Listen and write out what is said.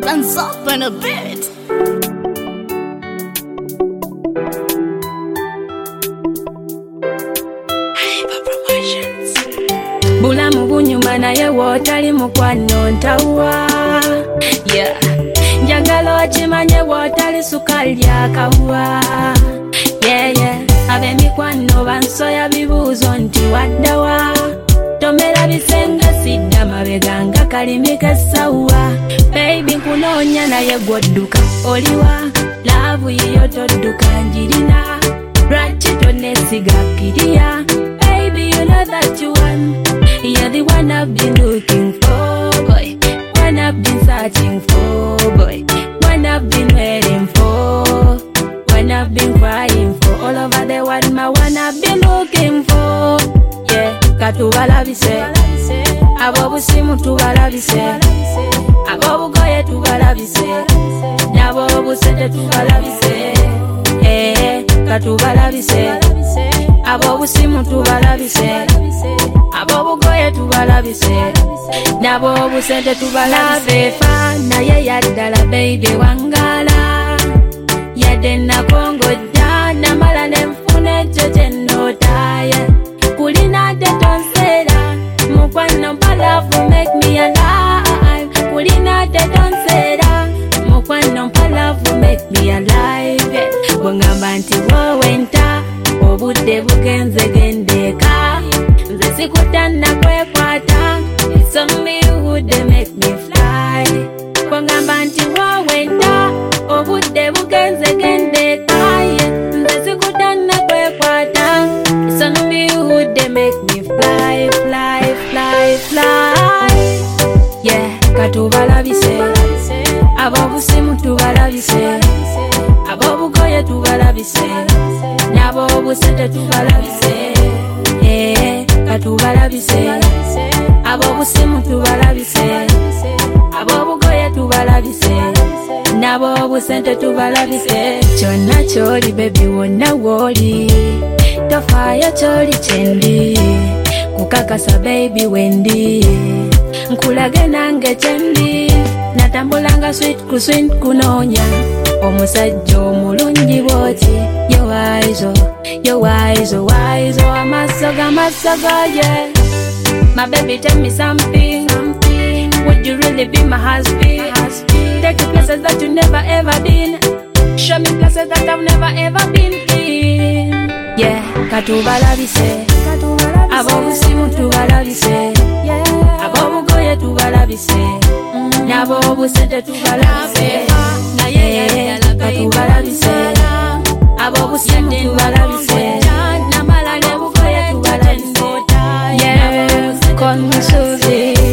Guns up in a bit. Bulamu bunyuma naye wotali mukwano ntawa. Yeah. Njagala okimanye wotali sukali akawa. Yeah, yeah. Ab'emikwano bansoya bibuuzo nti waddawa. Tomera bisenga sidda mabega nga kalimi kasawa. Baby nkunoonya naye gw'odduka oliwa. Laavu yiyo todduka njirina. Lwaki tonneesigakkiriya. Baby you know that you want. You're the one I've been looking for, boy. One I've been searching for, boy. One I've been waiting for. One I've been crying for. All over the world, my one I've been looking for. Yeah, katubalabise. Abobusimu tubalabise. Abobugoye tubalabise. Nabobusente tubalabise. Katubalabise. Abobusimu tubalabise. Abobugoye tubalabise. Nabobusente tubalabise. Naye yaddala baby wangala. Yadde nakongojja namala nenfuna ekyo kye nnootaye. Kulinadde tonseera mukwano mpalavu make me alive. Kulinadde tonseera mukwano mpalavu make me alive. Bwengamba nti wowe nta obudde bugenze gendeeka. Nze sikutanna kwekwata. It's on me who they make me fly. Bwengamba nti wowe nta obudde bugenze gendeeka. Nze sikutanna kwekwata. It's on me who they make me fly, fly, fly, fly. Yeah, katubalabise. Abobusimu tubalabise. Abobugoye tubalabise. Nabobusente tubalabise. Katubalabise. Abobusimu tubalabise. Abobugoye tubalabise. Nabobusente tubalabise. Kyonna kyoli baby wonna woli. Tofaayo kyoli kyendi. Kukakasa baby wendi. Nkulage nange kyendi. Natambulanga sweet ku sweet kunoonya. Omusajja omulungi bw'oti. Yo waizo, yo waizo, waizo. Amaaso g'amasago yeah. My baby tell me something. Would you really be my husband? Take you places that you never ever been. Show me places that I've never ever been in. Yeah, katubalabise. Abobusimu tubalabise. Abobugoye tubalabise. Nabobusente tubalabise. Katubalabise. Abobusimu tubalabise. Namala nebugoye tubalabise. Yeah, call me Susie.